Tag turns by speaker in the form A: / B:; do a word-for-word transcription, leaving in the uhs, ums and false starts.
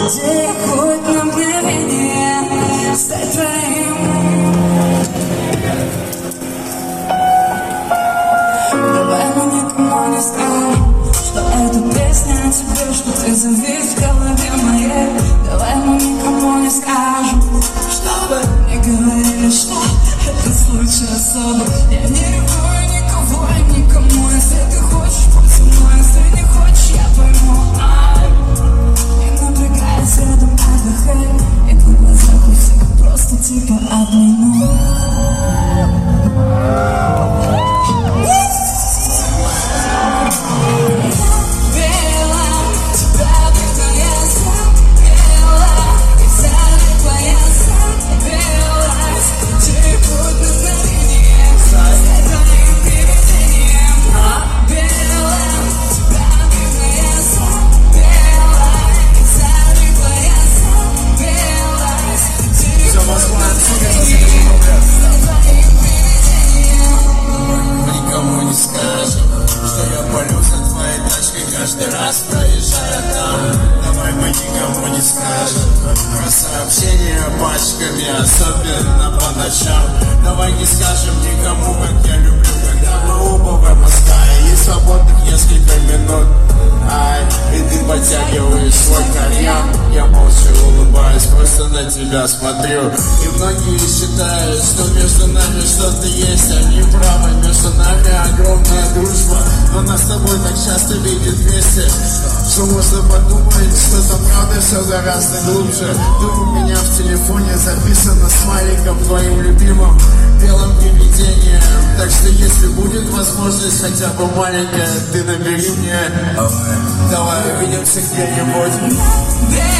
A: где хоть на мгновение стать твоим. Давай мы никому не скажем, что эта песня о тебе, что ты завис в голове моей. Давай мы никому не скажем, чтобы не говорили, что это случай особый. Я не ревную никого и никому. Если ты хочешь, будь со мной, если не хочешь, я пойму. Не напрягайся, рядом отдыхай, и на глазах у всех просто типа обману.
B: Каждый раз проезжая там, давай мы никому не скажем про сообщения пачками, особенно по ночам. Давай не скажем никому, как я люблю, когда мы оба в МСК и свободных несколько минут. Ай, и ты подтягиваешь свой кальян, я молча улыбаюсь, просто на тебя смотрю. И многие считают, что между нами что-то есть, они правы, между нами огромная дружба, но нас с тобой так часто видят вместе, что можно подумать, что там правда все гораздо глубже. Ты у меня в телефоне записано смайликом твоим любимым белым привидением. Так что если будет возможность хотя бы маленькая, ты набери мне. Давай увидимся где-нибудь.